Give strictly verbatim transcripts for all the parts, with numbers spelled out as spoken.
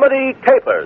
Comedy Capers.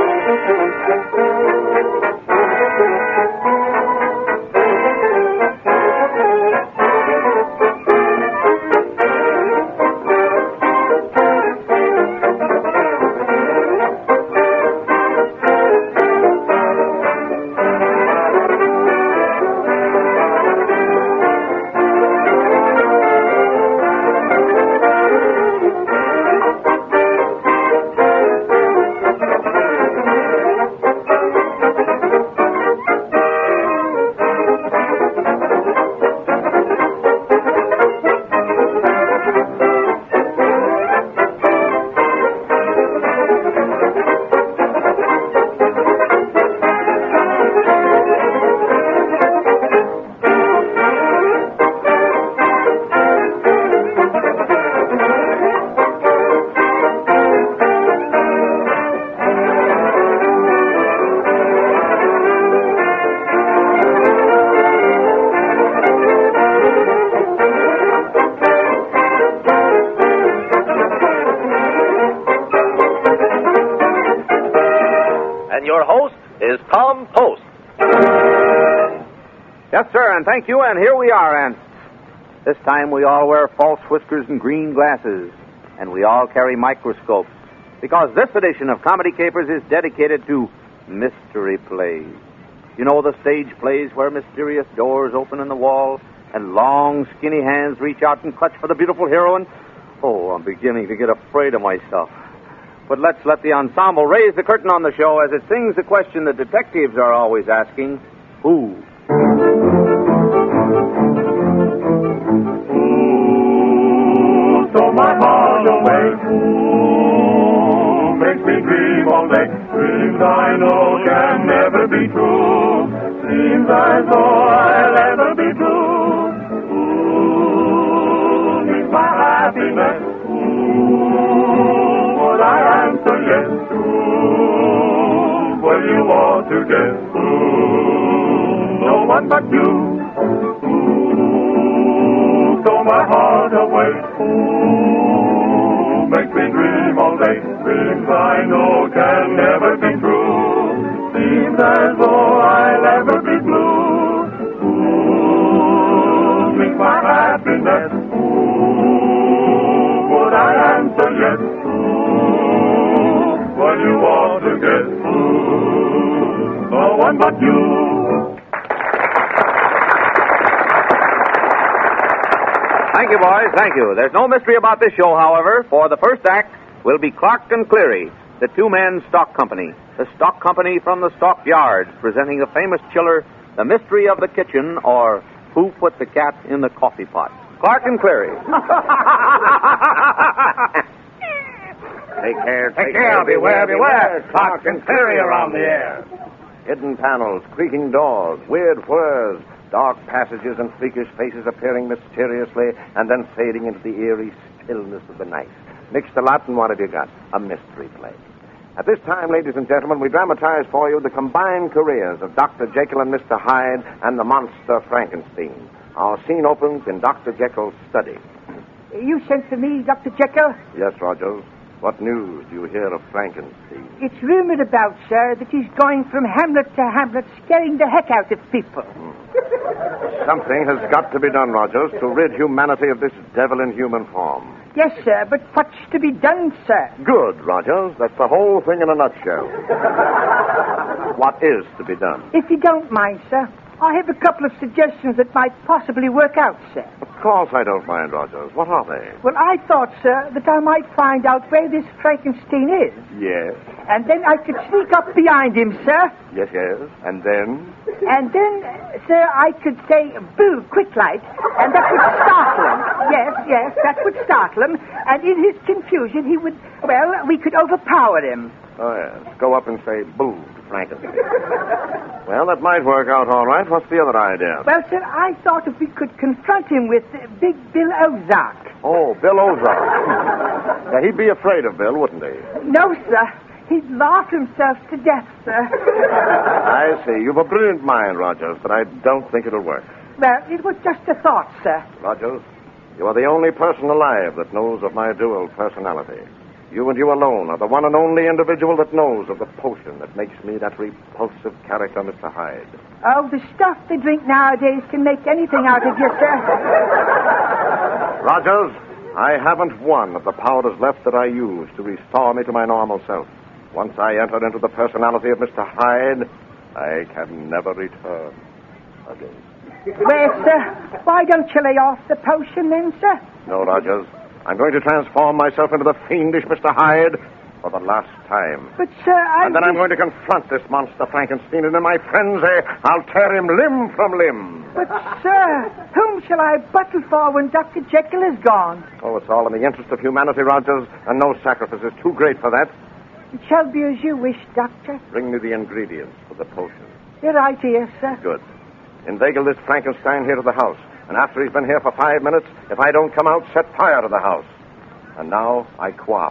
Yes, sir, and thank you, and here we are, and this time we all wear false whiskers and green glasses, and we all carry microscopes, because this edition of Comedy Capers is dedicated to mystery plays. You know the stage plays where mysterious doors open in the wall, and long, skinny hands reach out and clutch for the beautiful heroine? Oh, I'm beginning to get afraid of myself. But let's let the ensemble raise the curtain on the show as it sings the question the detectives are always asking, who? Stole my heart away. Ooh, makes me dream all day. Dreams I know can never be true. Seems as though I'll ever be blue. Ooh, means my happiness. Ooh, would I answer yes? Ooh, well you ought to guess. Ooh, no one but you. Stole my heart away. Ooh, makes me dream all day. Dreams I know can never be true. Seems as though I'll ever be blue. Ooh, means my happiness. Ooh, would I answer yes? Ooh, well you ought to guess. Ooh, no one but you. Thank you, boys. Thank you. There's no mystery about this show, however, for the first act will be Clark and Cleary, the two-man stock company, the stock company from the stock yards, presenting the famous chiller, The Mystery of the Kitchen, or Who Put the Cat in the Coffee Pot. Clark and Cleary. Take care, take, Take care, beware, beware. Clark and Cleary are on the air. Hidden panels, creaking doors, weird whirs, dark passages and freakish faces appearing mysteriously and then fading into the eerie stillness of the night. Mixed a lot, and what have you got? A mystery play. At this time, ladies and gentlemen, we dramatize for you the combined careers of Doctor Jekyll and Mister Hyde and the monster Frankenstein. Our scene opens in Doctor Jekyll's study. You sent for me, Doctor Jekyll? Yes, Rogers. What news do you hear of Frankenstein? It's rumored about, sir, that he's going from hamlet to hamlet, scaring the heck out of people. Hmm. Something has got to be done, Rogers, to rid humanity of this devil in human form. Yes, sir, but what's to be done, sir? Good, Rogers. That's the whole thing in a nutshell. What is to be done? If you don't mind, sir, I have a couple of suggestions that might possibly work out, sir. Of course I don't mind, Rogers. What are they? Well, I thought, sir, that I might find out where this Frankenstein is. Yes. And then I could sneak up behind him, sir. Yes, yes. And then? And then, uh, sir, I could say, boo, quick light, and that would startle him. Yes, yes, that would startle him. And in his confusion, he would, well, we could overpower him. Oh, yes. Go up and say, boo, to Frankenstein. Well, that might work out all right. What's the other idea? Well, sir, I thought if we could confront him with uh, Big Bill Ozark. Oh, Bill Ozark. Yeah, he'd be afraid of Bill, wouldn't he? No, sir. He'd laugh himself to death, sir. I see. You've a brilliant mind, Rogers, but I don't think it'll work. Well, it was just a thought, sir. Rogers, you are the only person alive that knows of my dual personality. You and you alone are the one and only individual that knows of the potion that makes me that repulsive character, Mister Hyde. Oh, the stuff they drink nowadays can make anything out of you, sir. Rogers, I haven't one of the powers left that I use to restore me to my normal self. Once I enter into the personality of Mister Hyde, I can never return again. Well, sir, why don't you lay off the potion then, sir? No, Rogers. I'm going to transform myself into the fiendish Mister Hyde for the last time. But, sir, I... And then I'm going to confront this monster Frankenstein, and in my frenzy, I'll tear him limb from limb. But, sir, whom shall I battle for when Doctor Jekyll is gone? Oh, it's all in the interest of humanity, Rogers, and no sacrifice is too great for that. It shall be as you wish, Doctor. Bring me the ingredients for the potion. You're right here, sir. Good. Inveigle this Frankenstein here to the house. And after he's been here for five minutes, if I don't come out, set fire to the house. And now I quaff.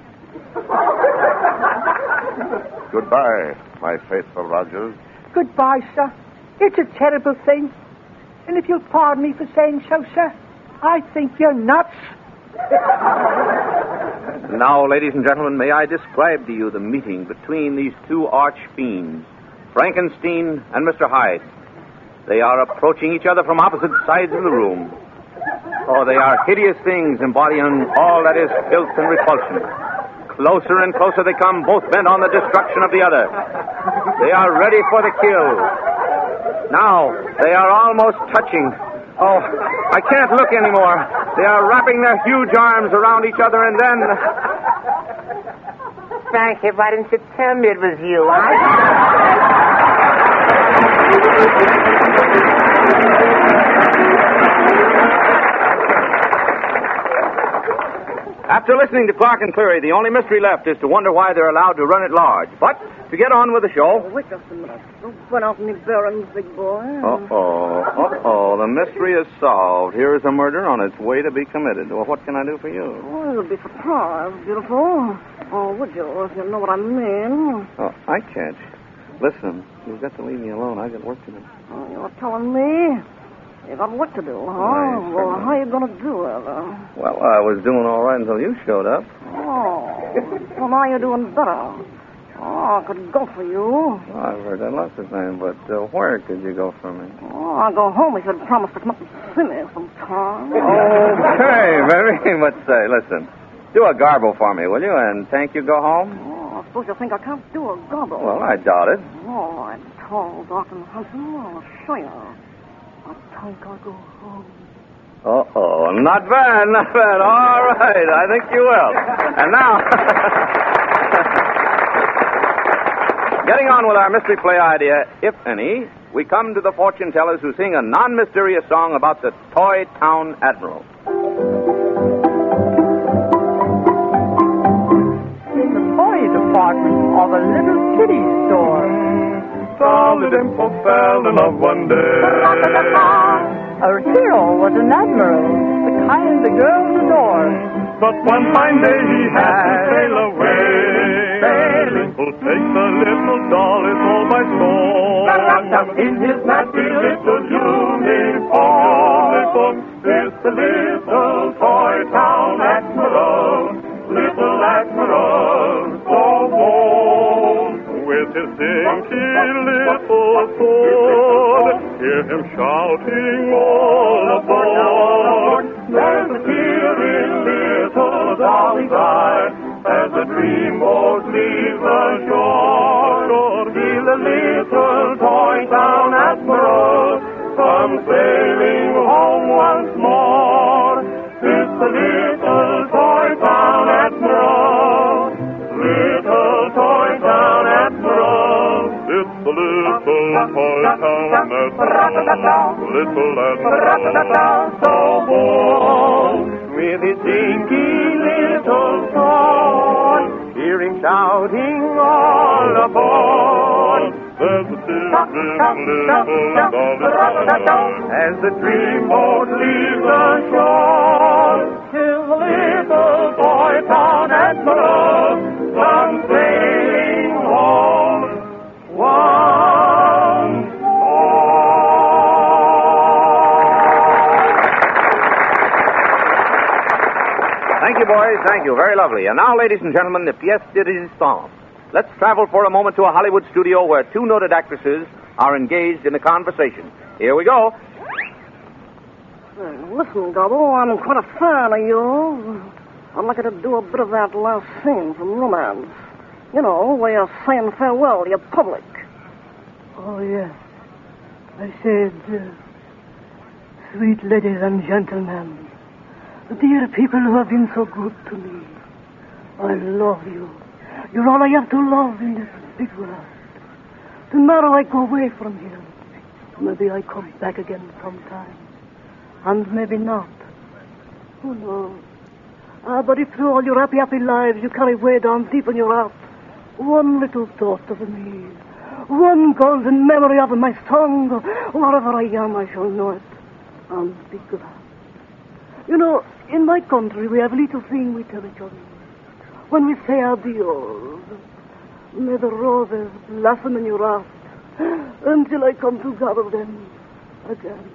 Goodbye, my faithful Rogers. Goodbye, sir. It's a terrible thing. And if you'll pardon me for saying so, sir, I think you're nuts. Now, ladies and gentlemen, may I describe to you the meeting between these two arch fiends, Frankenstein and Mister Hyde. They are approaching each other from opposite sides of the room. Oh, they are hideous things embodying all that is filth and repulsion. Closer and closer they come, both bent on the destruction of the other. They are ready for the kill. Now, they are almost touching. Oh, I can't look anymore. They are wrapping their huge arms around each other, and then... Frankie, why didn't you tell me it was you? I... After listening to Clark and Cleary, the only mystery left is to wonder why they're allowed to run it large. But to get on with the show... Oh, wait just a minute. Don't run off me bearings, big boy. Uh-oh. Uh-oh. The mystery is solved. Here is a murder on its way to be committed. Well, what can I do for you? Oh, you'll be surprised, beautiful. Oh, would you, if you know what I mean? Oh, I can't. Listen, you've got to leave me alone. I got work to do. Oh, you're telling me? You got work to do, huh? Nice. Well, how are you going to do it? Uh... Well, I was doing all right until you showed up. Oh, well, now you're doing better. Oh, I could go for you. Well, I've heard that lots of times, but uh, where could you go for me? Oh, I'll go home if you'd promise to come up and see me sometime. Okay, very much say. Listen, do a garble for me, will you? And thank you, go home? Oh, I suppose you think I can't do a gobble. Well, I doubt it. Oh, I'm tall, dark, and handsome. I'll show you. I think I'll go home. Uh-oh. Not bad, not bad. All right. I think you will. And now, getting on with our mystery play idea, if any, we come to the fortune tellers who sing a non-mysterious song about the Toy Town Admiral. In the boys' apartment of a little kitty store. Solid Dimple fell in love one day. Our hero was an admiral, the kind the girls adore. But one fine day he had to sail away. Dimple takes a little doll, it's all by storm. In his nasty little uniform, is the little Toy Town Admiral, little Admiral, so bold. With his dinky little sword, hear him shouting all aboard. There's a tear in little Dolly's eye as the dreamboat leaves the shore. See the little Toy Town Admiral come sailing home once more. It's the little Toy Town Admiral, little Toy Town Admiral. It's the little Toy Town Admiral, little Admiral, so bold. With his dinky little sword, hear him shouting all aboard. There's a little, little Dolly as the dreamboat leaves the shore. Till the little Toy Town Admiral comes sailing home once more. Thank you, boys. Thank you. Very lovely. And now, ladies and gentlemen, the pièce de résistance. Let's travel for a moment to a Hollywood studio where two noted actresses are engaged in a conversation. Here we go. Hey, listen, Gobble, I'm quite a fan of yours. I'd like you to do a bit of that last scene from Romance. You know, where you're saying farewell to your public. Oh, yes. I said, uh, sweet ladies and gentlemen, dear people who have been so good to me, I love you. You're all I have to love in this big world. Tomorrow I go away from here. Maybe I come back again sometime. And maybe not. Who knows? Ah, but if through all your happy, happy lives you carry way down deep in your heart one little thought of me, one golden memory of my song, wherever I am I shall know it and be glad. You know, in my country we have a little thing we tell each other. When we say adios, may the roses blossom in your heart until I come to gather them again.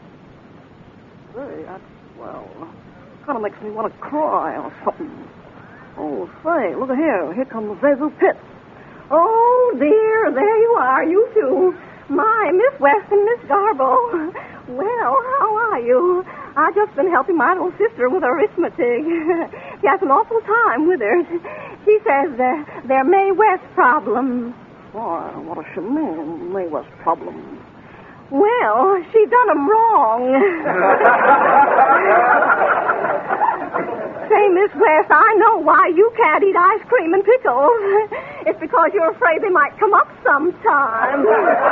Say, that's, well, kind of makes me want to cry or something. Oh, say, look at here. Here comes Zazu Pitt. Oh, dear, there you are, you two. My, Miss West and Miss Garbo. Well, how are you? I've just been helping my little sister with arithmetic. She has an awful time with her. She says they're, they're Mae West problems. Why, what does she mean, Mae West problems? Well, she done them wrong. Say, Miss West, I know why you can't eat ice cream and pickles. It's because you're afraid they might come up sometime.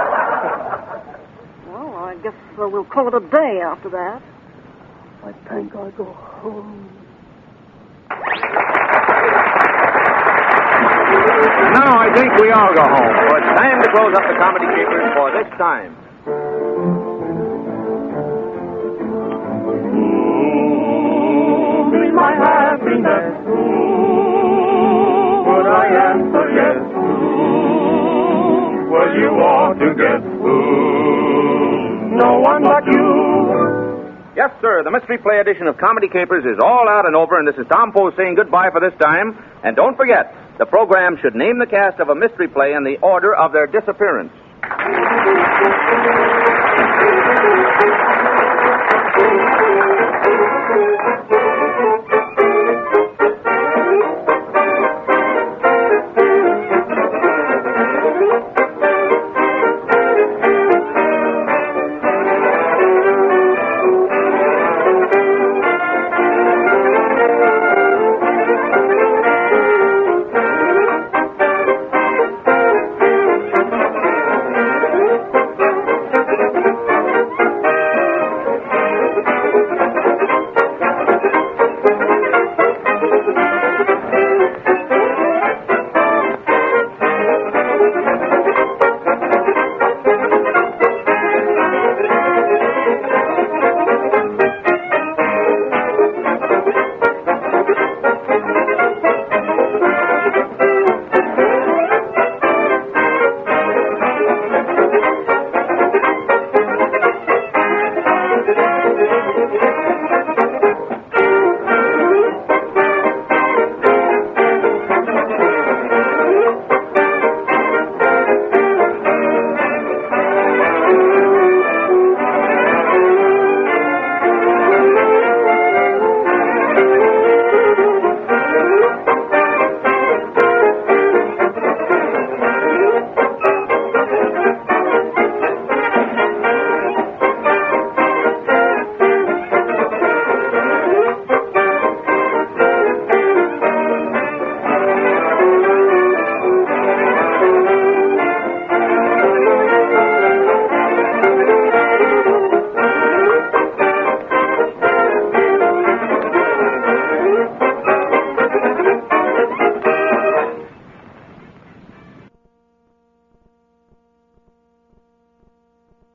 Well, I guess uh, we'll call it a day after that. I think I'll go home. Now I think we all go home. So it's time to close up the Comedy Capers for this time. Be my happiness. Would I answer yes? Well, you ought to guess who. No one but you. Yes, sir. The Mystery Play edition of Comedy Capers is all out and over, and this is Tom Poe saying goodbye for this time. And don't forget, the program should name the cast of a mystery play in the order of their disappearance.